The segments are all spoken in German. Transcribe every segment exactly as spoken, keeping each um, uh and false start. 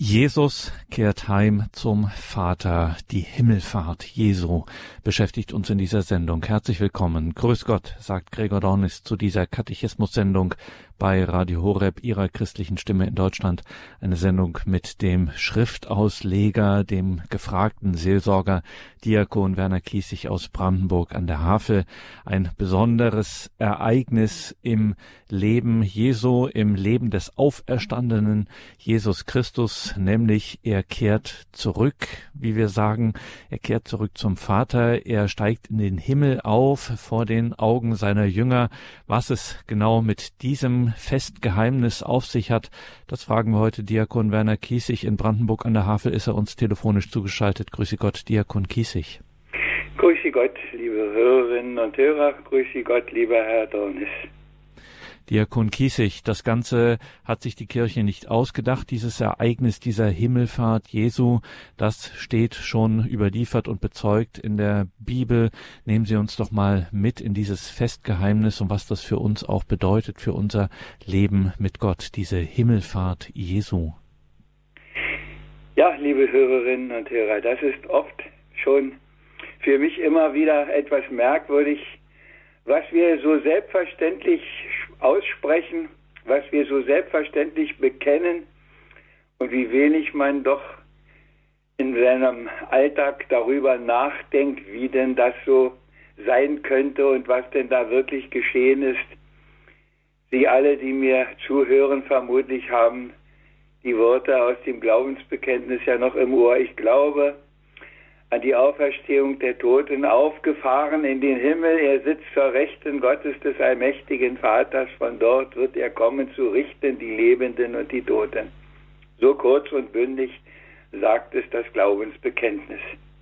Jesus kehrt heim zum Vater. Die Himmelfahrt Jesu beschäftigt uns in dieser Sendung. Herzlich willkommen. Grüß Gott, sagt Gregor Dornis zu dieser Katechismus-Sendung bei Radio Horeb, Ihrer christlichen Stimme in Deutschland. Eine Sendung mit dem Schriftausleger, dem gefragten Seelsorger, Diakon Werner Kiesig aus Brandenburg an der Havel. Ein besonderes Ereignis im Leben Jesu, im Leben des auferstandenen Jesus Christus, nämlich er kehrt zurück, wie wir sagen, er kehrt zurück zum Vater, er steigt in den Himmel auf vor den Augen seiner Jünger. Was es genau mit diesem Festgeheimnis auf sich hat, das fragen wir heute Diakon Werner Kiesig in Brandenburg an der Havel, ist er uns telefonisch zugeschaltet. Grüße Gott, Diakon Kiesig. Grüße Gott, liebe Hörerinnen und Hörer, grüße Gott, lieber Herr Dornis. Diakon Kiesig, das Ganze hat sich die Kirche nicht ausgedacht. Dieses Ereignis dieser Himmelfahrt Jesu, das steht schon überliefert und bezeugt in der Bibel. Nehmen Sie uns doch mal mit in dieses Festgeheimnis und was das für uns auch bedeutet, für unser Leben mit Gott, diese Himmelfahrt Jesu. Ja, liebe Hörerinnen und Hörer, das ist oft schon für mich immer wieder etwas merkwürdig, was wir so selbstverständlich aussprechen, was wir so selbstverständlich bekennen und wie wenig man doch in seinem Alltag darüber nachdenkt, wie denn das so sein könnte und was denn da wirklich geschehen ist. Sie alle, die mir zuhören, vermutlich haben die Worte aus dem Glaubensbekenntnis ja noch im Ohr. Ich glaube an die Auferstehung der Toten, aufgefahren in den Himmel. Er sitzt zur Rechten Gottes des allmächtigen Vaters. Von dort wird er kommen, zu richten die Lebenden und die Toten. So kurz und bündig sagt es das Glaubensbekenntnis.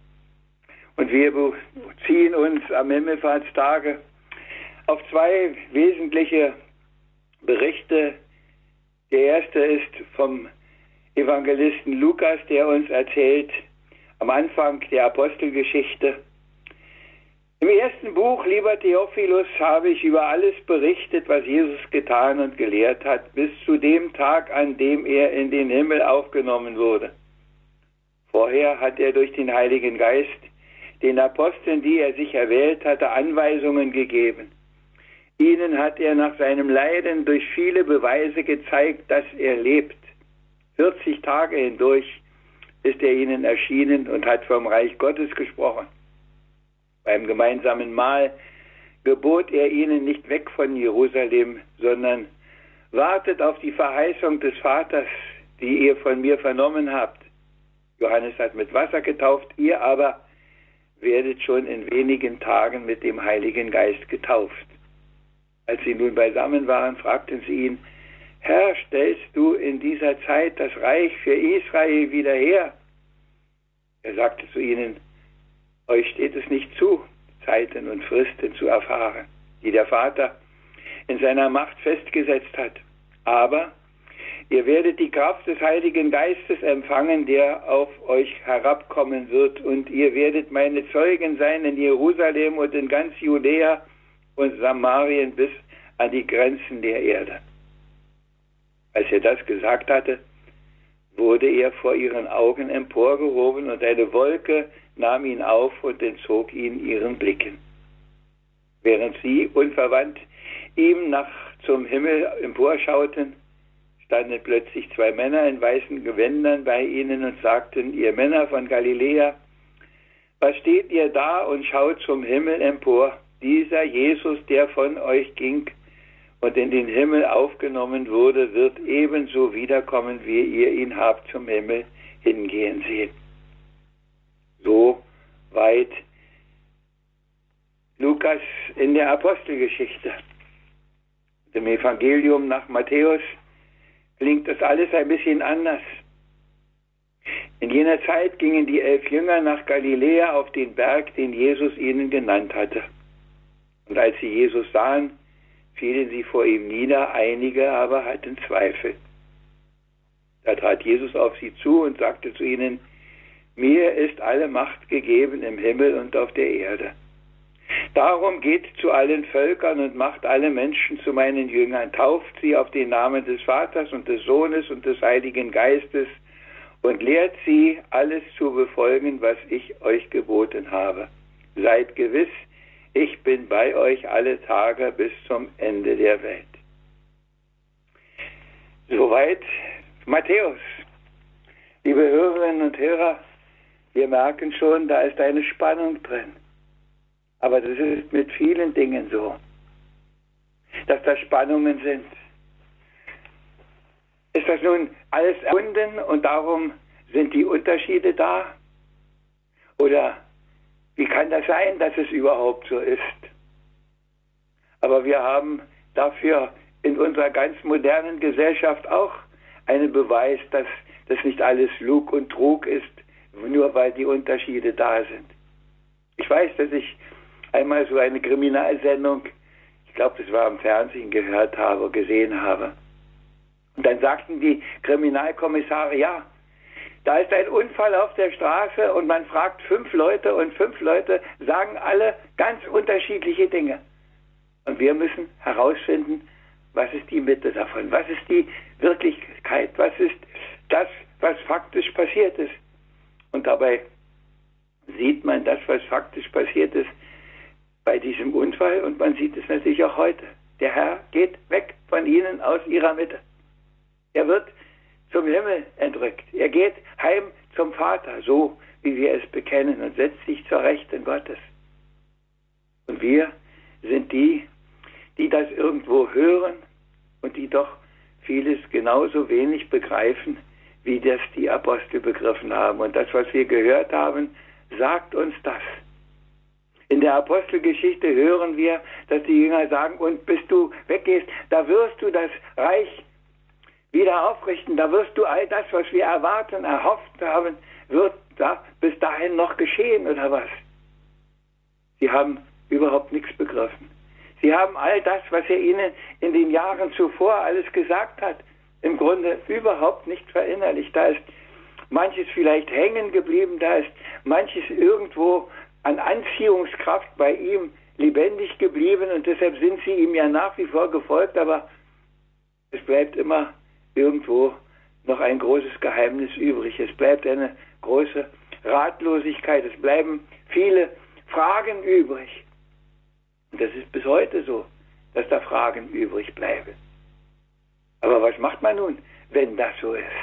Und wir beziehen uns am Himmelfahrtstage auf zwei wesentliche Berichte. Der erste ist vom Evangelisten Lukas, der uns erzählt, am Anfang der Apostelgeschichte: Im ersten Buch, lieber Theophilus, habe ich über alles berichtet, was Jesus getan und gelehrt hat, bis zu dem Tag, an dem er in den Himmel aufgenommen wurde. Vorher hat er durch den Heiligen Geist den Aposteln, die er sich erwählt hatte, Anweisungen gegeben. Ihnen hat er nach seinem Leiden durch viele Beweise gezeigt, dass er lebt. vierzig Tage hindurch ist er ihnen erschienen und hat vom Reich Gottes gesprochen. Beim gemeinsamen Mahl gebot er ihnen nicht weg von Jerusalem, sondern wartet auf die Verheißung des Vaters, die ihr von mir vernommen habt. Johannes hat mit Wasser getauft, ihr aber werdet schon in wenigen Tagen mit dem Heiligen Geist getauft. Als sie nun beisammen waren, fragten sie ihn: Herr, stellst du in dieser Zeit das Reich für Israel wieder her? Er sagte zu ihnen: Euch steht es nicht zu, Zeiten und Fristen zu erfahren, die der Vater in seiner Macht festgesetzt hat. Aber ihr werdet die Kraft des Heiligen Geistes empfangen, der auf euch herabkommen wird, und ihr werdet meine Zeugen sein in Jerusalem und in ganz Judäa und Samarien bis an die Grenzen der Erde. Als er das gesagt hatte, wurde er vor ihren Augen emporgehoben und eine Wolke nahm ihn auf und entzog ihn ihren Blicken. Während sie unverwandt ihm nach zum Himmel emporschauten, standen plötzlich zwei Männer in weißen Gewändern bei ihnen und sagten: Ihr Männer von Galiläa, was steht ihr da und schaut zum Himmel empor? Dieser Jesus, der von euch ging und in den Himmel aufgenommen wurde, wird ebenso wiederkommen, wie ihr ihn habt zum Himmel hingehen sehen. So weit Lukas in der Apostelgeschichte. Im Evangelium nach Matthäus klingt das alles ein bisschen anders. In jener Zeit gingen die elf Jünger nach Galiläa auf den Berg, den Jesus ihnen genannt hatte. Und als sie Jesus sahen, fielen sie vor ihm nieder, einige aber hatten Zweifel. Da trat Jesus auf sie zu und sagte zu ihnen: Mir ist alle Macht gegeben im Himmel und auf der Erde. Darum geht zu allen Völkern und macht alle Menschen zu meinen Jüngern, tauft sie auf den Namen des Vaters und des Sohnes und des Heiligen Geistes und lehrt sie, alles zu befolgen, was ich euch geboten habe. Seid gewiss, ich bin bei euch alle Tage bis zum Ende der Welt. Soweit Matthäus. Liebe Hörerinnen und Hörer, wir merken schon, da ist eine Spannung drin. Aber das ist mit vielen Dingen so, dass da Spannungen sind. Ist das nun alles erfunden und darum sind die Unterschiede da? Oder wie kann das sein, dass es überhaupt so ist? Aber wir haben dafür in unserer ganz modernen Gesellschaft auch einen Beweis, dass das nicht alles Lug und Trug ist, nur weil die Unterschiede da sind. Ich weiß, dass ich einmal so eine Kriminalsendung, ich glaube, das war im Fernsehen, gehört habe, gesehen habe. Und dann sagten die Kriminalkommissare, ja, da ist ein Unfall auf der Straße und man fragt fünf Leute und fünf Leute sagen alle ganz unterschiedliche Dinge. Und wir müssen herausfinden, was ist die Mitte davon, was ist die Wirklichkeit, was ist das, was faktisch passiert ist. Und dabei sieht man das, was faktisch passiert ist bei diesem Unfall, und man sieht es natürlich auch heute. Der Herr geht weg von ihnen aus ihrer Mitte. Er wird zum Himmel entrückt. Er geht heim zum Vater, so wie wir es bekennen, und setzt sich zur Rechten Gottes. Und wir sind die, die das irgendwo hören und die doch vieles genauso wenig begreifen, wie das die Apostel begriffen haben. Und das, was wir gehört haben, sagt uns das. In der Apostelgeschichte hören wir, dass die Jünger sagen, und bis du weggehst, da wirst du das Reich wieder aufrichten, da wirst du all das, was wir erwarten, erhofft haben, wird da bis dahin noch geschehen, oder was? Sie haben überhaupt nichts begriffen. Sie haben all das, was er ihnen in den Jahren zuvor alles gesagt hat, im Grunde überhaupt nicht verinnerlicht. Da ist manches vielleicht hängen geblieben, da ist manches irgendwo an Anziehungskraft bei ihm lebendig geblieben, und deshalb sind sie ihm ja nach wie vor gefolgt, aber es bleibt immer irgendwo noch ein großes Geheimnis übrig. Es bleibt eine große Ratlosigkeit, es bleiben viele Fragen übrig. Und das ist bis heute so, dass da Fragen übrig bleiben. Aber was macht man nun, wenn das so ist?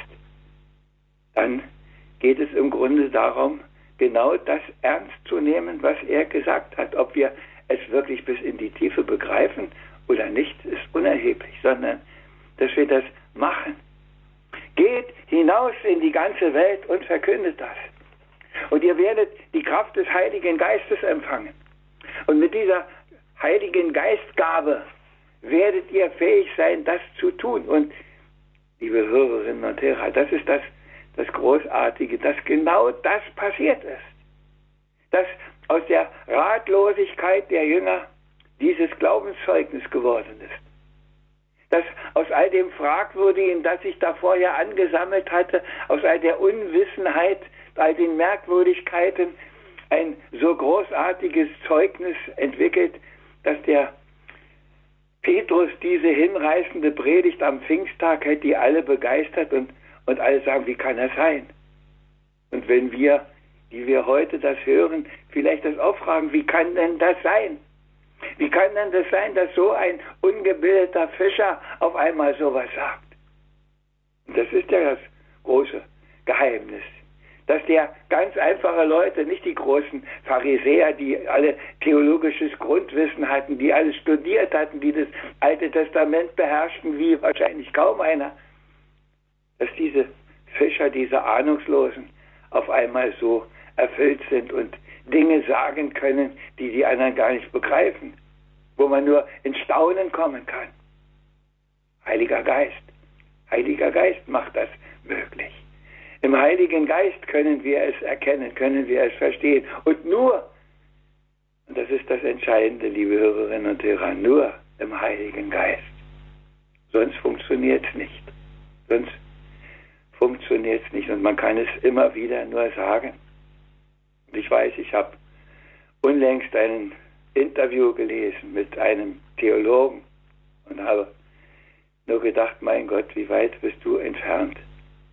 Dann geht es im Grunde darum, genau das ernst zu nehmen, was er gesagt hat. Ob wir es wirklich bis in die Tiefe begreifen oder nicht, ist unerheblich, sondern dass wir das machen. Geht hinaus in die ganze Welt und verkündet das. Und ihr werdet die Kraft des Heiligen Geistes empfangen. Und mit dieser Heiligen Geistgabe werdet ihr fähig sein, das zu tun. Und liebe Hörerinnen und Hörer, das ist das, das Großartige, dass genau das passiert ist. Dass aus der Ratlosigkeit der Jünger dieses Glaubenszeugnis geworden ist. Dass aus all dem Fragwürdigen, das sich da vorher angesammelt hatte, aus all der Unwissenheit, all den Merkwürdigkeiten, ein so großartiges Zeugnis entwickelt, dass der Petrus diese hinreißende Predigt am Pfingsttag hätte die alle begeistert und, und alle sagen, wie kann das sein? Und wenn wir, die wir heute das hören, vielleicht das auch fragen, wie kann denn das sein? Wie kann denn das sein, dass so ein ungebildeter Fischer auf einmal sowas sagt? Und das ist ja das große Geheimnis. Dass der ganz einfache Leute, nicht die großen Pharisäer, die alle theologisches Grundwissen hatten, die alles studiert hatten, die das Alte Testament beherrschten, wie wahrscheinlich kaum einer, dass diese Fischer, diese Ahnungslosen, auf einmal so erfüllt sind und Dinge sagen können, die die anderen gar nicht begreifen, wo man nur in Staunen kommen kann. Heiliger Geist. Heiliger Geist macht das möglich. Im Heiligen Geist können wir es erkennen, können wir es verstehen. Und nur, und das ist das Entscheidende, liebe Hörerinnen und Hörer, nur im Heiligen Geist. Sonst funktioniert es nicht. Sonst funktioniert es nicht. Und man kann es immer wieder nur sagen. Und ich weiß, ich habe unlängst ein Interview gelesen mit einem Theologen und habe nur gedacht, mein Gott, wie weit bist du entfernt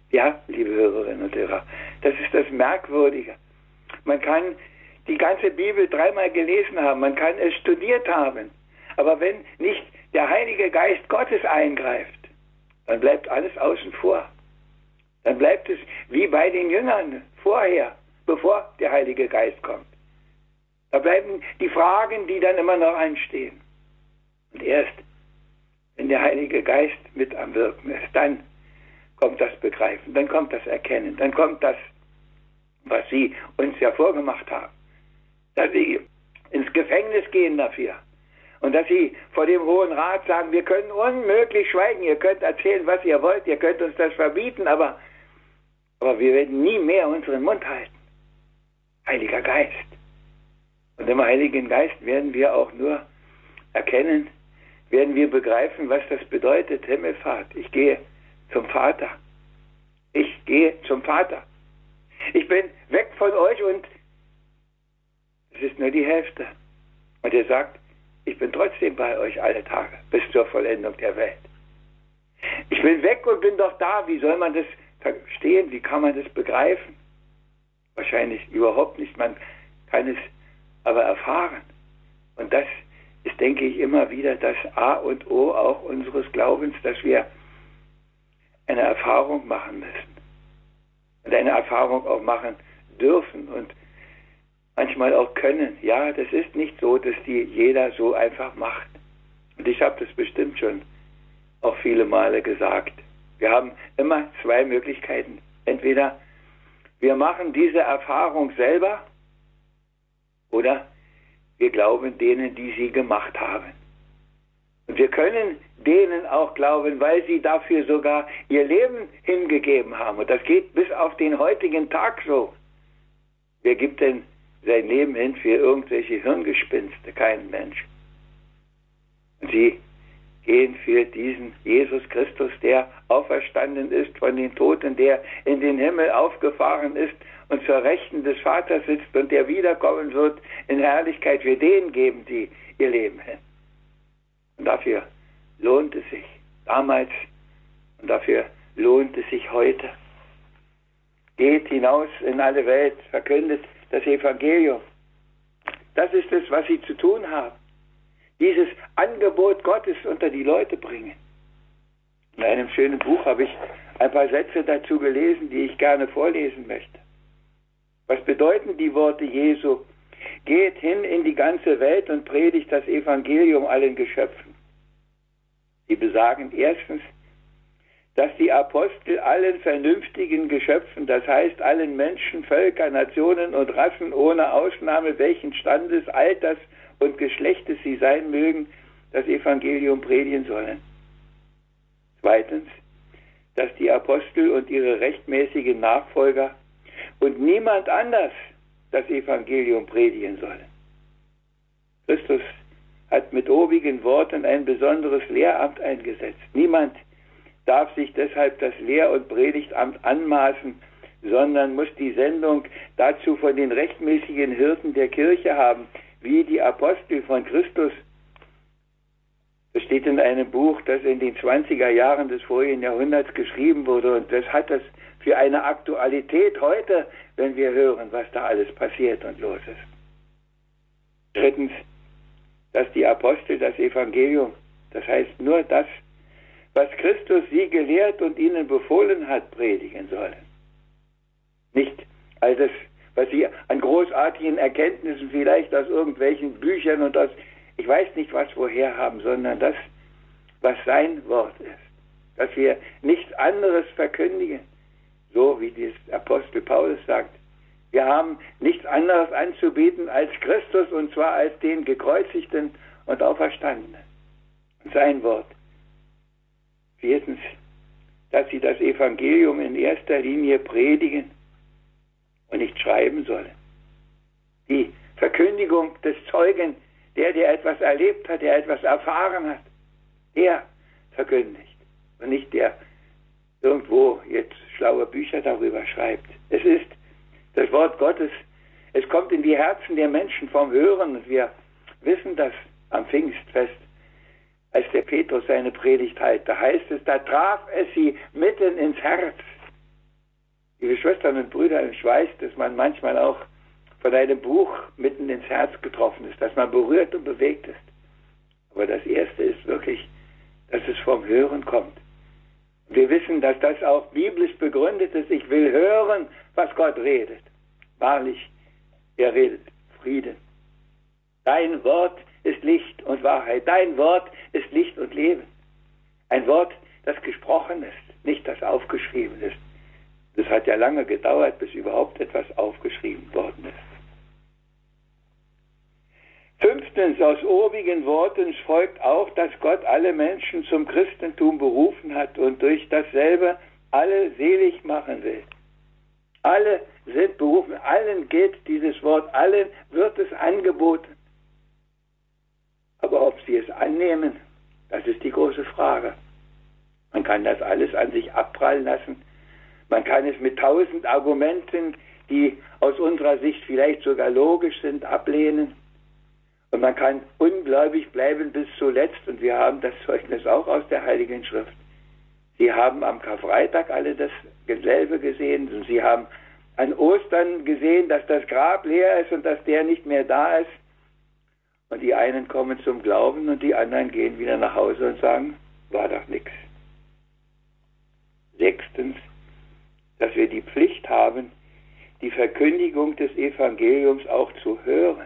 Ja, liebe Hörerinnen und Hörer, das ist das Merkwürdige. Man kann die ganze Bibel dreimal gelesen haben, man kann es studiert haben, aber wenn nicht der Heilige Geist Gottes eingreift, dann bleibt alles außen vor. Dann bleibt es wie bei den Jüngern vorher, bevor der Heilige Geist kommt. Da bleiben die Fragen, die dann immer noch anstehen. Und erst, wenn der Heilige Geist mit am Wirken ist, dann kommt das Begreifen, dann kommt das Erkennen, dann kommt das, was Sie uns ja vorgemacht haben. Dass Sie ins Gefängnis gehen dafür. Und dass Sie vor dem Hohen Rat sagen, wir können unmöglich schweigen, ihr könnt erzählen, was ihr wollt, ihr könnt uns das verbieten, aber, aber wir werden nie mehr unseren Mund halten. Heiliger Geist. Und im Heiligen Geist werden wir auch nur erkennen, werden wir begreifen, was das bedeutet, Himmelfahrt. Ich gehe zum Vater. Ich gehe zum Vater. Ich bin weg von euch und es ist nur die Hälfte. Und er sagt, ich bin trotzdem bei euch alle Tage, bis zur Vollendung der Welt. Ich bin weg und bin doch da. Wie soll man das verstehen? Wie kann man das begreifen? Wahrscheinlich überhaupt nicht. Man kann es aber erfahren. Und das ist, denke ich, immer wieder das A und O auch unseres Glaubens, dass wir eine Erfahrung machen müssen. Und eine Erfahrung auch machen dürfen und manchmal auch können. Ja, das ist nicht so, dass die jeder so einfach macht. Und ich habe das bestimmt schon auch viele Male gesagt. Wir haben immer zwei Möglichkeiten. Entweder wir machen diese Erfahrung selber oder wir glauben denen, die sie gemacht haben. Und wir können denen auch glauben, weil sie dafür sogar ihr Leben hingegeben haben. Und das geht bis auf den heutigen Tag so. Wer gibt denn sein Leben hin für irgendwelche Hirngespinste? Kein Mensch. Und sie gehen für diesen Jesus Christus, der auferstanden ist von den Toten, der in den Himmel aufgefahren ist und zur Rechten des Vaters sitzt und der wiederkommen wird in Herrlichkeit. Für den geben sie ihr Leben hin. Und dafür lohnt es sich damals und dafür lohnt es sich heute. Geht hinaus in alle Welt, verkündet das Evangelium. Das ist es, was sie zu tun haben. Dieses Angebot Gottes unter die Leute bringen. In einem schönen Buch habe ich ein paar Sätze dazu gelesen, die ich gerne vorlesen möchte. Was bedeuten die Worte Jesu? Geht hin in die ganze Welt und predigt das Evangelium allen Geschöpfen. Sie besagen erstens, dass die Apostel allen vernünftigen Geschöpfen, das heißt allen Menschen, Völker, Nationen und Rassen ohne Ausnahme, welchen Standes, Alters und Geschlechtes sie sein mögen, das Evangelium predigen sollen. Zweitens, dass die Apostel und ihre rechtmäßigen Nachfolger und niemand anders das Evangelium predigen sollen. Christus hat mit obigen Worten ein besonderes Lehramt eingesetzt. Niemand darf sich deshalb das Lehr- und Predigtamt anmaßen, sondern muss die Sendung dazu von den rechtmäßigen Hirten der Kirche haben, wie die Apostel von Christus. Das steht in einem Buch, das in den zwanziger Jahren des vorigen Jahrhunderts geschrieben wurde, und das hat das für eine Aktualität heute, wenn wir hören, was da alles passiert und los ist. Drittens, dass die Apostel das Evangelium, das heißt nur das, was Christus sie gelehrt und ihnen befohlen hat, predigen sollen. Nicht all das, was sie an großartigen Erkenntnissen vielleicht aus irgendwelchen Büchern und aus, ich weiß nicht was woher haben, sondern das, was sein Wort ist. Dass wir nichts anderes verkündigen, so wie der Apostel Paulus sagt. Wir haben nichts anderes anzubieten als Christus, und zwar als den Gekreuzigten und Auferstandenen. Und sein Wort. Viertens, dass sie das Evangelium in erster Linie predigen und nicht schreiben sollen. Die Verkündigung des Zeugen, der, der etwas erlebt hat, der etwas erfahren hat, der verkündigt und nicht der irgendwo jetzt schlaue Bücher darüber schreibt. Es ist das Wort Gottes. Es kommt in die Herzen der Menschen vom Hören, und wir wissen das am Pfingstfest, als der Petrus seine Predigt hält. Da heißt es, da traf es sie mitten ins Herz. Liebe Schwestern und Brüder, ich weiß, dass man manchmal auch von einem Buch mitten ins Herz getroffen ist, dass man berührt und bewegt ist. Aber das Erste ist wirklich, dass es vom Hören kommt. Wir wissen, dass das auch biblisch begründet ist. Ich will hören, was Gott redet. Wahrlich, er redet Frieden. Dein Wort ist Licht und Wahrheit. Dein Wort ist Licht und Leben. Ein Wort, das gesprochen ist, nicht das aufgeschrieben ist. Das hat ja lange gedauert, bis überhaupt etwas aufgeschrieben worden ist. Fünftens, aus obigen Worten folgt auch, dass Gott alle Menschen zum Christentum berufen hat und durch dasselbe alle selig machen will. Alle sind berufen, allen gilt dieses Wort, allen wird es angeboten. Aber ob sie es annehmen, das ist die große Frage. Man kann das alles an sich abprallen lassen. Man kann es mit tausend Argumenten, die aus unserer Sicht vielleicht sogar logisch sind, ablehnen. Und man kann ungläubig bleiben bis zuletzt. Und wir haben das Zeugnis auch aus der Heiligen Schrift. Sie haben am Karfreitag alle dasselbe gesehen. Und sie haben an Ostern gesehen, dass das Grab leer ist und dass der nicht mehr da ist. Und die einen kommen zum Glauben und die anderen gehen wieder nach Hause und sagen, war doch nichts. Sechstens, dass wir die Pflicht haben, die Verkündigung des Evangeliums auch zu hören.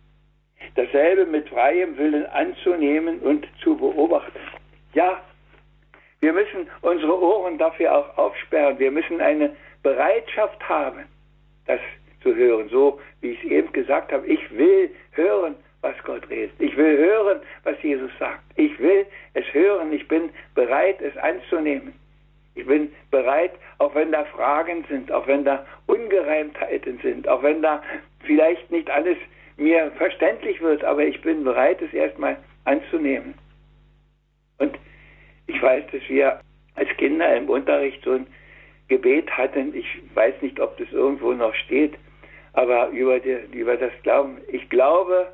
Dasselbe mit freiem Willen anzunehmen und zu beobachten. Ja, wir müssen unsere Ohren dafür auch aufsperren. Wir müssen eine Bereitschaft haben, das zu hören. So wie ich es eben gesagt habe, ich will hören, was Gott redet. Ich will hören, was Jesus sagt. Ich will es hören. Ich bin bereit, es anzunehmen. Ich bin bereit, auch wenn da Fragen sind, auch wenn da Ungereimtheiten sind, auch wenn da vielleicht nicht alles mir verständlich wird, aber ich bin bereit, es erstmal anzunehmen. Und ich weiß, dass wir als Kinder im Unterricht so ein Gebet hatten. Ich weiß nicht, ob das irgendwo noch steht, aber über, die, über das Glauben. Ich glaube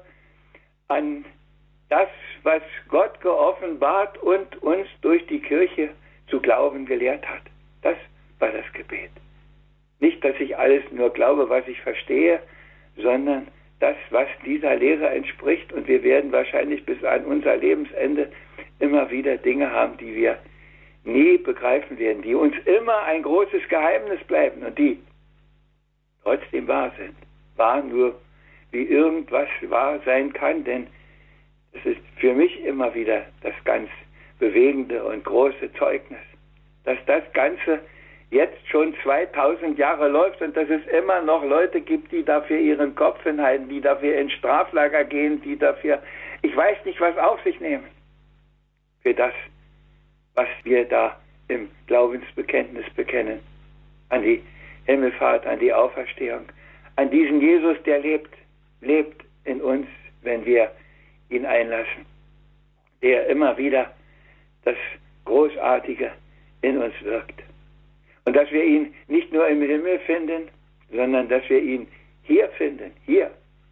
an das, was Gott geoffenbart und uns durch die Kirche zu glauben gelehrt hat. Das war das Gebet. Nicht, dass ich alles nur glaube, was ich verstehe, sondern das, was dieser Lehre entspricht. Und wir werden wahrscheinlich bis an unser Lebensende immer wieder Dinge haben, die wir nie begreifen werden, die uns immer ein großes Geheimnis bleiben und die trotzdem wahr sind. Wahr nur, wie irgendwas wahr sein kann, denn es ist für mich immer wieder das ganz bewegende und große Zeugnis, dass das Ganze jetzt schon zweitausend Jahre läuft und dass es immer noch Leute gibt, die dafür ihren Kopf hinhalten, die dafür ins Straflager gehen, die dafür, ich weiß nicht, was auf sich nehmen, für das, was wir da im Glaubensbekenntnis bekennen, an die Himmelfahrt, an die Auferstehung, an diesen Jesus, der lebt, lebt in uns, wenn wir ihn einlassen, der immer wieder das Großartige in uns wirkt. Und dass wir ihn nicht nur im Himmel finden, sondern dass wir ihn hier finden, hier.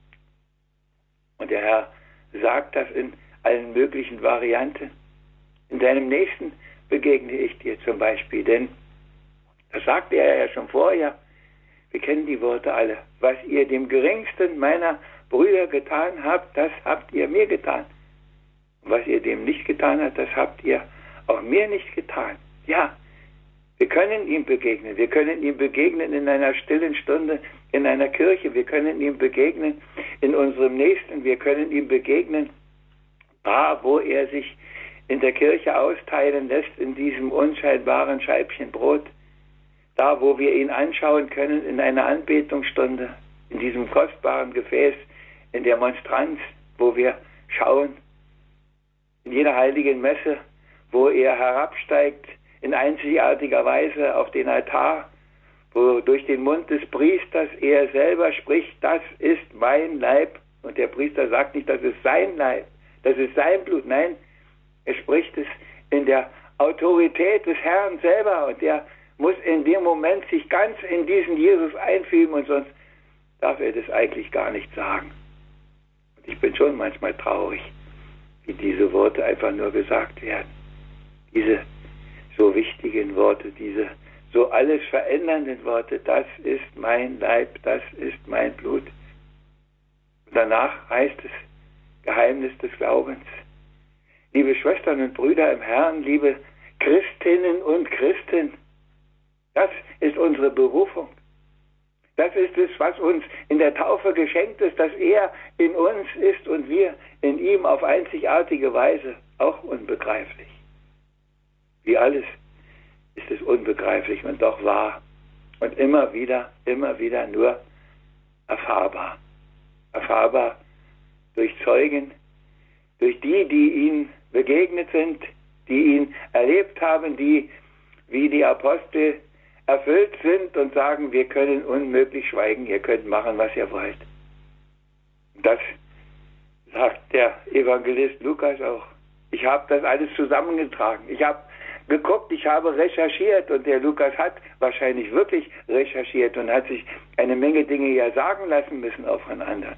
Und der Herr sagt das in allen möglichen Varianten. In deinem Nächsten begegne ich dir zum Beispiel, denn das sagte er ja schon vorher. Wir kennen die Worte alle. Was ihr dem geringsten meiner Brüder getan habt, das habt ihr mir getan. Und was ihr dem nicht getan habt, das habt ihr auch mir nicht getan. Ja, wir können ihm begegnen. Wir können ihm begegnen in einer stillen Stunde in einer Kirche. Wir können ihm begegnen in unserem Nächsten. Wir können ihm begegnen, da wo er sich in der Kirche austeilen lässt, in diesem unscheinbaren Scheibchen Brot. Da wo wir ihn anschauen können in einer Anbetungsstunde, in diesem kostbaren Gefäß, in der Monstranz, wo wir schauen, in jeder heiligen Messe, wo er herabsteigt in einzigartiger Weise auf den Altar, wo durch den Mund des Priesters er selber spricht, das ist mein Leib. Und der Priester sagt nicht, das ist sein Leib, das ist sein Blut. Nein, er spricht es in der Autorität des Herrn selber. Und er muss in dem Moment sich ganz in diesen Jesus einfügen und sonst darf er das eigentlich gar nicht sagen. Und ich bin schon manchmal traurig, wie diese Worte einfach nur gesagt werden. Diese so wichtigen Worte, diese so alles verändernden Worte, das ist mein Leib, das ist mein Blut. Und danach heißt es, Geheimnis des Glaubens. Liebe Schwestern und Brüder im Herrn, liebe Christinnen und Christen, das ist unsere Berufung. Das ist es, was uns in der Taufe geschenkt ist, dass er in uns ist und wir in ihm auf einzigartige Weise, auch unbegreiflich. Wie alles ist es unbegreiflich und doch wahr und immer wieder, immer wieder nur erfahrbar. Erfahrbar durch Zeugen, durch die, die ihm begegnet sind, die ihn erlebt haben, die wie die Apostel erfüllt sind und sagen, wir können unmöglich schweigen, ihr könnt machen, was ihr wollt. Das sagt der Evangelist Lukas auch. Ich habe das alles zusammengetragen. Ich habe geguckt, ich habe recherchiert und der Lukas hat wahrscheinlich wirklich recherchiert und hat sich eine Menge Dinge ja sagen lassen müssen auch von anderen.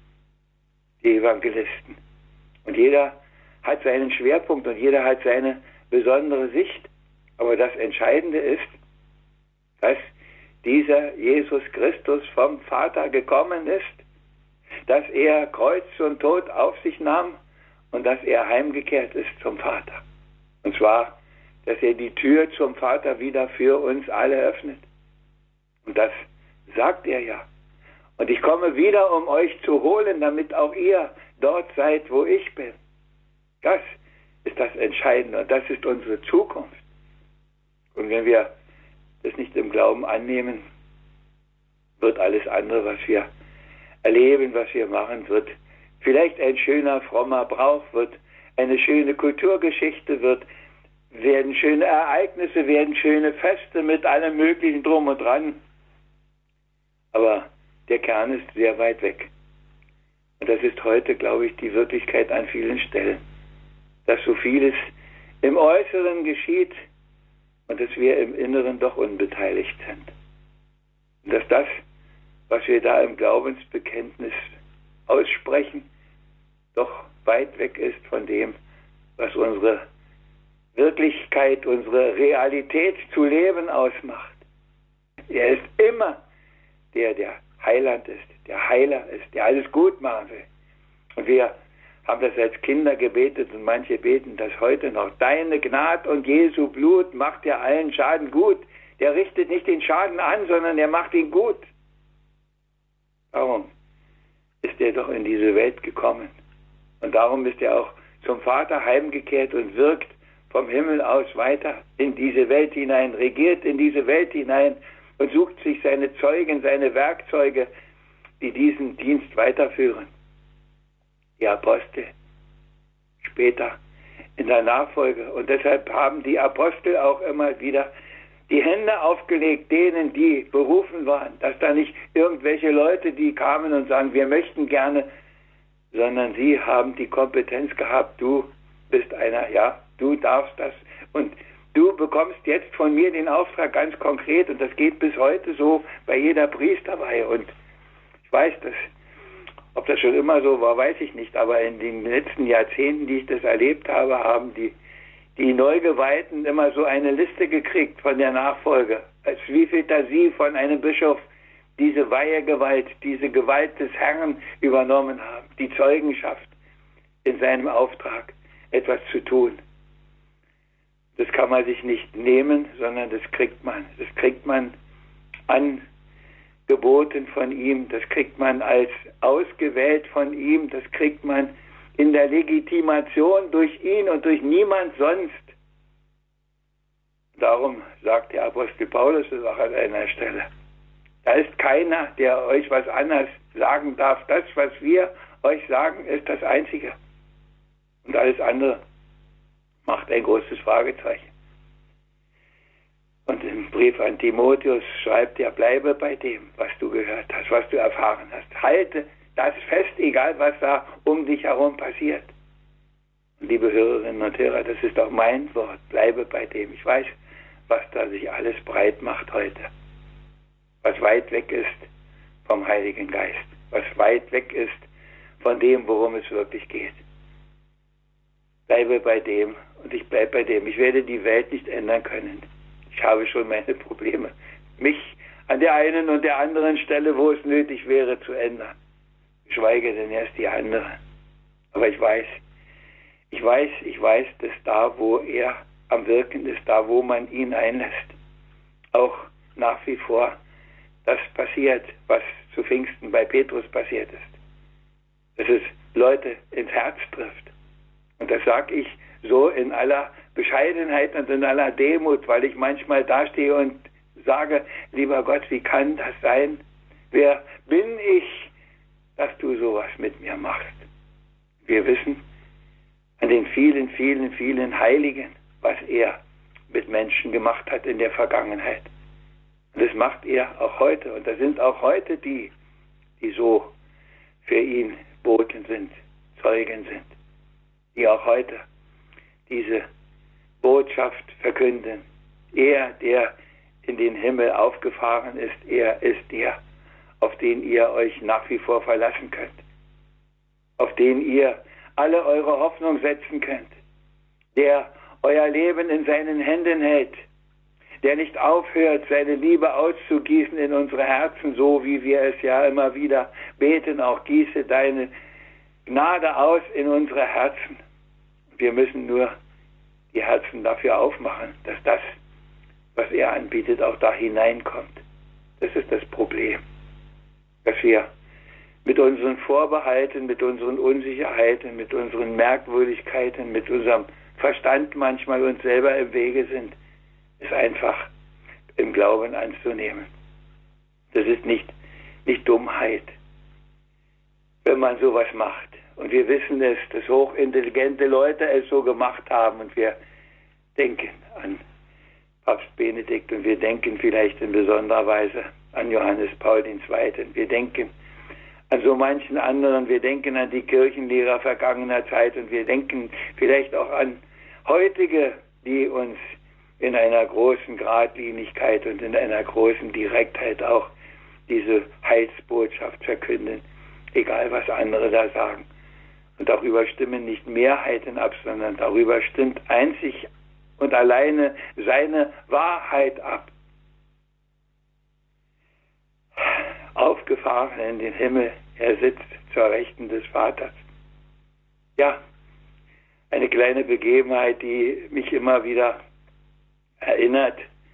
Die Evangelisten. Und jeder hat seinen Schwerpunkt und jeder hat seine besondere Sicht. Aber das Entscheidende ist, dass dieser Jesus Christus vom Vater gekommen ist, dass er Kreuz und Tod auf sich nahm und dass er heimgekehrt ist zum Vater. Und zwar, dass er die Tür zum Vater wieder für uns alle öffnet. Und das sagt er ja. Und ich komme wieder, um euch zu holen, damit auch ihr dort seid, wo ich bin. Das ist das Entscheidende und das ist unsere Zukunft. Und wenn wir das nicht im Glauben annehmen, wird alles andere, was wir erleben, was wir machen, wird vielleicht ein schöner, frommer Brauch, wird eine schöne Kulturgeschichte, wird, werden schöne Ereignisse, werden schöne Feste mit allem Möglichen drum und dran. Aber der Kern ist sehr weit weg. Und das ist heute, glaube ich, die Wirklichkeit an vielen Stellen. Dass so vieles im Äußeren geschieht und dass wir im Inneren doch unbeteiligt sind. Und dass das, was wir da im Glaubensbekenntnis aussprechen, doch weit weg ist von dem, was unsere Wirklichkeit, unsere Realität zu leben ausmacht. Er ist immer der, der Heiland ist, der Heiler ist, der alles gut machen will. Und wir haben das als Kinder gebetet und manche beten das heute noch. Deine Gnade und Jesu Blut macht ja allen Schaden gut. Der richtet nicht den Schaden an, sondern der macht ihn gut. Darum ist er doch in diese Welt gekommen. Und darum ist er auch zum Vater heimgekehrt und wirkt vom Himmel aus weiter in diese Welt hinein, regiert in diese Welt hinein und sucht sich seine Zeugen, seine Werkzeuge, die diesen Dienst weiterführen. Die Apostel, später in der Nachfolge. Und deshalb haben die Apostel auch immer wieder die Hände aufgelegt, denen, die berufen waren. Dass da nicht irgendwelche Leute, die kamen und sagen, wir möchten gerne, sondern sie haben die Kompetenz gehabt, du bist einer, ja, du darfst das. Und du bekommst jetzt von mir den Auftrag ganz konkret und das geht bis heute so bei jeder Priesterweihe. Und ich weiß, dass ob das schon immer so war, weiß ich nicht, aber in den letzten Jahrzehnten, die ich das erlebt habe, haben die, die Neugeweihten immer so eine Liste gekriegt von der Nachfolge, als wie viel da sie von einem Bischof diese Weihegewalt, diese Gewalt des Herrn übernommen haben, die Zeugenschaft in seinem Auftrag, etwas zu tun. Das kann man sich nicht nehmen, sondern das kriegt man. Das kriegt man an geboten von ihm, das kriegt man als ausgewählt von ihm, das kriegt man in der Legitimation durch ihn und durch niemand sonst. Darum sagt der Apostel Paulus es auch an einer Stelle. Da ist keiner, der euch was anderes sagen darf. Das, was wir euch sagen, ist das Einzige. Und alles andere macht ein großes Fragezeichen. Und im Brief an Timotheus schreibt er, bleibe bei dem, was du gehört hast, was du erfahren hast. Halte das fest, egal was da um dich herum passiert. Und liebe Hörerinnen und Hörer, das ist auch mein Wort, bleibe bei dem. Ich weiß, was da sich alles breit macht heute. Was weit weg ist vom Heiligen Geist. Was weit weg ist von dem, worum es wirklich geht. Bleibe bei dem und ich bleibe bei dem. Ich werde die Welt nicht ändern können. Ich Ich habe schon meine Probleme, mich an der einen und der anderen Stelle, wo es nötig wäre, zu ändern. Geschweige denn erst die andere. Aber ich weiß, ich weiß, ich weiß, dass da, wo er am Wirken ist, da, wo man ihn einlässt, auch nach wie vor das passiert, was zu Pfingsten bei Petrus passiert ist. Dass es Leute ins Herz trifft. Und das sage ich so in aller Bescheidenheit und in aller Demut, weil ich manchmal dastehe und sage, lieber Gott, wie kann das sein? Wer bin ich, dass du sowas mit mir machst? Wir wissen an den vielen, vielen, vielen Heiligen, was er mit Menschen gemacht hat in der Vergangenheit. Und das macht er auch heute. Und da sind auch heute die, die so für ihn Boten sind, Zeugen sind, die auch heute diese Botschaft verkünden. Er, der in den Himmel aufgefahren ist, er ist der, auf den ihr euch nach wie vor verlassen könnt, auf den ihr alle eure Hoffnung setzen könnt, der euer Leben in seinen Händen hält, der nicht aufhört, seine Liebe auszugießen in unsere Herzen, so wie wir es ja immer wieder beten, auch gieße deine Gnade aus in unsere Herzen. Wir müssen nur die Herzen dafür aufmachen, dass das, was er anbietet, auch da hineinkommt. Das ist das Problem, dass wir mit unseren Vorbehalten, mit unseren Unsicherheiten, mit unseren Merkwürdigkeiten, mit unserem Verstand manchmal uns selber im Wege sind, ist einfach im Glauben anzunehmen. Das ist nicht, nicht Dummheit, wenn man sowas macht. Und wir wissen es, dass hochintelligente Leute es so gemacht haben. Und wir denken an Papst Benedikt und wir denken vielleicht in besonderer Weise an Johannes Paul der Zweite. Wir denken an so manchen anderen. Wir denken an die Kirchenlehrer vergangener Zeit und wir denken vielleicht auch an heutige, die uns in einer großen Geradlinigkeit und in einer großen Direktheit auch diese Heilsbotschaft verkünden, egal was andere da sagen. Und darüber stimmen nicht Mehrheiten ab, sondern darüber stimmt einzig und alleine seine Wahrheit ab. Aufgefahren in den Himmel, er sitzt zur Rechten des Vaters. Ja, eine kleine Begebenheit, die mich immer wieder erinnert.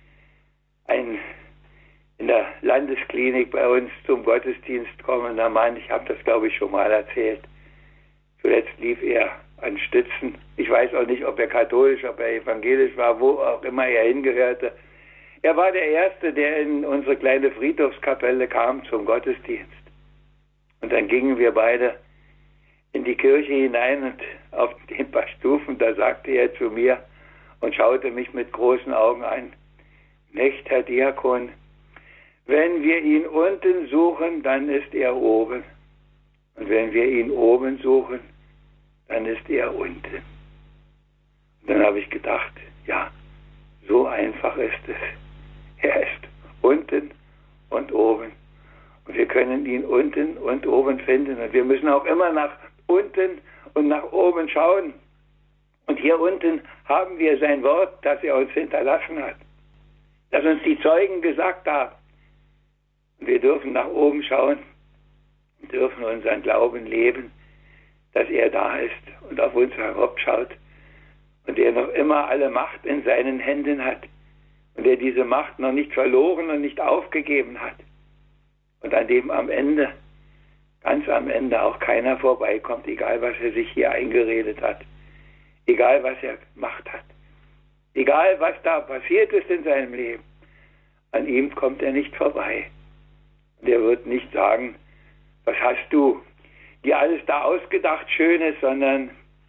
Ein in der Landesklinik bei uns zum Gottesdienst kommender Mann, ich habe das glaube ich schon mal erzählt. Zuletzt lief er an Stützen. Ich weiß auch nicht, ob er katholisch, ob er evangelisch war, wo auch immer er hingehörte. Er war der Erste, der in unsere kleine Friedhofskapelle kam zum Gottesdienst. Und dann gingen wir beide in die Kirche hinein und auf den paar Stufen, da sagte er zu mir und schaute mich mit großen Augen an, nicht, Herr Diakon, wenn wir ihn unten suchen, dann ist er oben. Und wenn wir ihn oben suchen, dann ist er unten. Und dann habe ich gedacht, ja, so einfach ist es. Er ist unten und oben. Und wir können ihn unten und oben finden. Und wir müssen auch immer nach unten und nach oben schauen. Und hier unten haben wir sein Wort, das er uns hinterlassen hat. Das uns die Zeugen gesagt haben. Und wir dürfen nach oben schauen und dürfen unseren Glauben leben, dass er da ist und auf uns herabschaut und er noch immer alle Macht in seinen Händen hat und er diese Macht noch nicht verloren und nicht aufgegeben hat und an dem am Ende, ganz am Ende auch keiner vorbeikommt, egal was er sich hier eingeredet hat, egal was er gemacht hat, egal was da passiert ist in seinem Leben, an ihm kommt er nicht vorbei. Und er wird nicht sagen, was hast du dir alles da ausgedacht, Schönes, sondern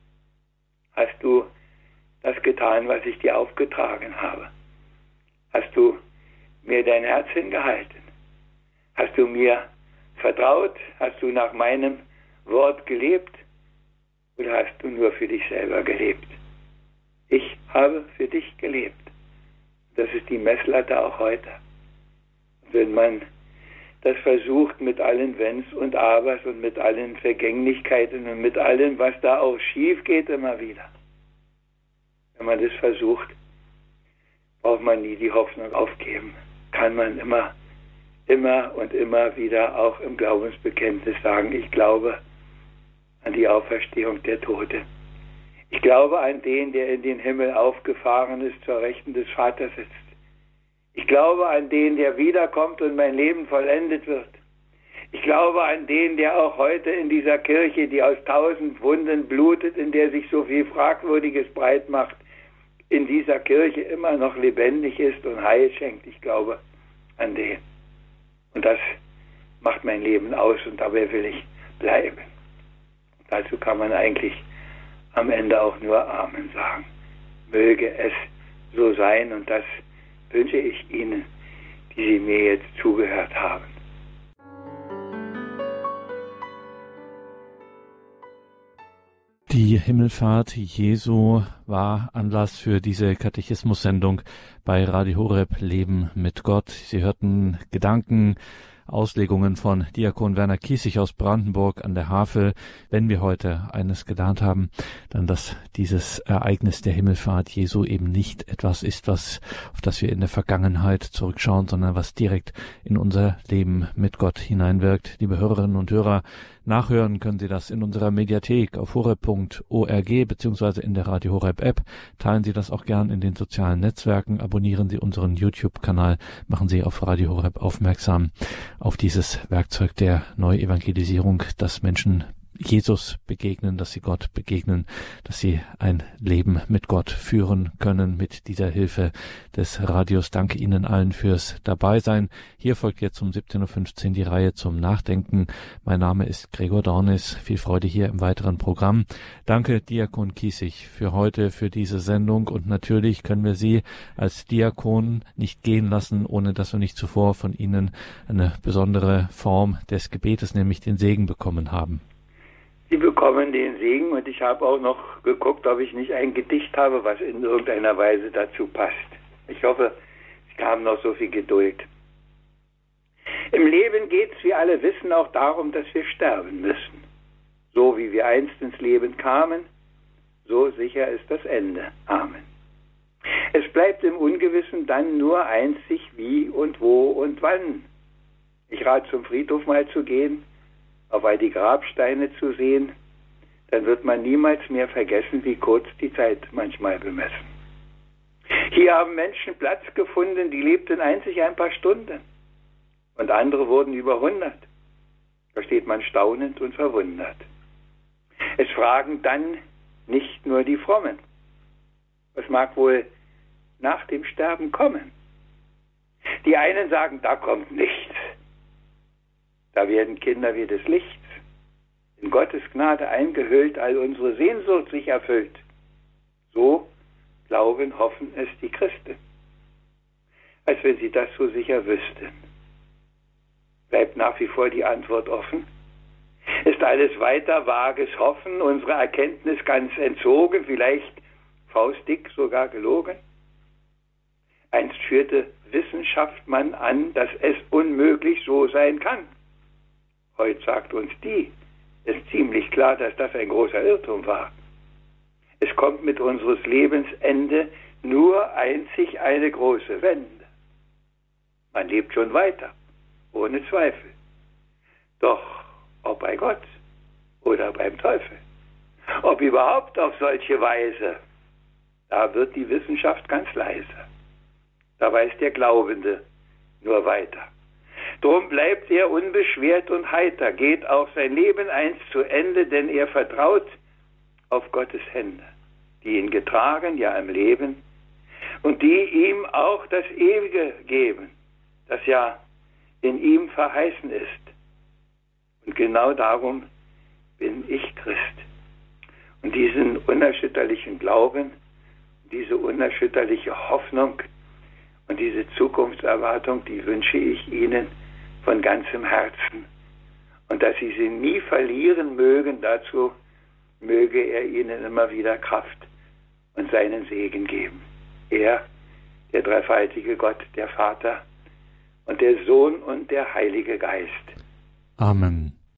hast du das getan, was ich dir aufgetragen habe? Hast du mir dein Herz hingehalten? Hast du mir vertraut? Hast du nach meinem Wort gelebt? Oder hast du nur für dich selber gelebt? Ich habe für dich gelebt. Das ist die Messlatte auch heute. Und wenn man das versucht mit allen Wenns und Abers und mit allen Vergänglichkeiten und mit allem, was da auch schief geht immer wieder. Wenn man das versucht, braucht man nie die Hoffnung aufgeben. Kann man immer, immer und immer wieder auch im Glaubensbekenntnis sagen, ich glaube an die Auferstehung der Toten. Ich glaube an den, der in den Himmel aufgefahren ist, zur Rechten des Vaters sitzt. Ich glaube an den, der wiederkommt und mein Leben vollendet wird. Ich glaube an den, der auch heute in dieser Kirche, die aus tausend Wunden blutet, in der sich so viel Fragwürdiges breit macht, in dieser Kirche immer noch lebendig ist und Heil schenkt. Ich glaube an den. Und das macht mein Leben aus und dabei will ich bleiben. Und dazu kann man eigentlich am Ende auch nur Amen sagen. Möge es so sein und das wünsche ich Ihnen, die Sie mir jetzt zugehört haben. Die Himmelfahrt Jesu war Anlass für diese Katechismus-Sendung bei Radio Horeb Leben mit Gott. Sie hörten Gedanken, Auslegungen von Diakon Werner Kiesig aus Brandenburg an der Havel. Wenn wir heute eines gelernt haben, dann, dass dieses Ereignis der Himmelfahrt Jesu eben nicht etwas ist, was, auf das wir in der Vergangenheit zurückschauen, sondern was direkt in unser Leben mit Gott hineinwirkt. Liebe Hörerinnen und Hörer, nachhören können Sie das in unserer Mediathek auf horeb punkt org beziehungsweise in der Radio Horeb App. Teilen Sie das auch gern in den sozialen Netzwerken. Abonnieren Sie unseren YouTube-Kanal. Machen Sie auf Radio Horeb aufmerksam auf dieses Werkzeug der Neuevangelisierung, dass Menschen Jesus begegnen, dass sie Gott begegnen, dass sie ein Leben mit Gott führen können mit dieser Hilfe des Radios. Danke Ihnen allen fürs Dabeisein. Hier folgt jetzt um siebzehn Uhr fünfzehn die Reihe zum Nachdenken. Mein Name ist Gregor Dornis. Viel Freude hier im weiteren Programm. Danke Diakon Kiesig für heute, für diese Sendung und natürlich können wir Sie als Diakon nicht gehen lassen, ohne dass wir nicht zuvor von Ihnen eine besondere Form des Gebetes, nämlich den Segen bekommen haben. Sie bekommen den Segen und ich habe auch noch geguckt, ob ich nicht ein Gedicht habe, was in irgendeiner Weise dazu passt. Ich hoffe, Sie haben noch so viel Geduld. Im Leben geht es, wie alle wissen, auch darum, dass wir sterben müssen. So wie wir einst ins Leben kamen, so sicher ist das Ende. Amen. Es bleibt im Ungewissen dann nur einzig wie und wo und wann. Ich rate zum Friedhof mal zu gehen, auf all die Grabsteine zu sehen, dann wird man niemals mehr vergessen, wie kurz die Zeit manchmal bemessen. Hier haben Menschen Platz gefunden, die lebten einzig ein paar Stunden und andere wurden über hundert. Da steht man staunend und verwundert. Es fragen dann nicht nur die Frommen, was mag wohl nach dem Sterben kommen? Die einen sagen, da kommt nichts. Da werden Kinder wie des Lichts, in Gottes Gnade eingehüllt, all unsere Sehnsucht sich erfüllt. So glauben, hoffen es die Christen, als wenn sie das so sicher wüssten. Bleibt nach wie vor die Antwort offen. Ist alles weiter vages Hoffen, unsere Erkenntnis ganz entzogen, vielleicht faustdick sogar gelogen? Einst führte Wissenschaft man an, dass es unmöglich so sein kann. Heute sagt uns die, ist ziemlich klar, dass das ein großer Irrtum war. Es kommt mit unseres Lebensende nur einzig eine große Wende. Man lebt schon weiter, ohne Zweifel. Doch ob bei Gott oder beim Teufel, ob überhaupt auf solche Weise, da wird die Wissenschaft ganz leise. Da weiß der Glaubende nur weiter. Drum bleibt er unbeschwert und heiter, geht auch sein Leben einst zu Ende, denn er vertraut auf Gottes Hände, die ihn getragen, ja im Leben, und die ihm auch das Ewige geben, das ja in ihm verheißen ist. Und genau darum bin ich Christ. Und diesen unerschütterlichen Glauben, diese unerschütterliche Hoffnung und diese Zukunftserwartung, die wünsche ich Ihnen von ganzem Herzen. Und dass Sie sie nie verlieren mögen, dazu möge er Ihnen immer wieder Kraft und seinen Segen geben. Er, der dreifaltige Gott, der Vater und der Sohn und der Heilige Geist. Amen.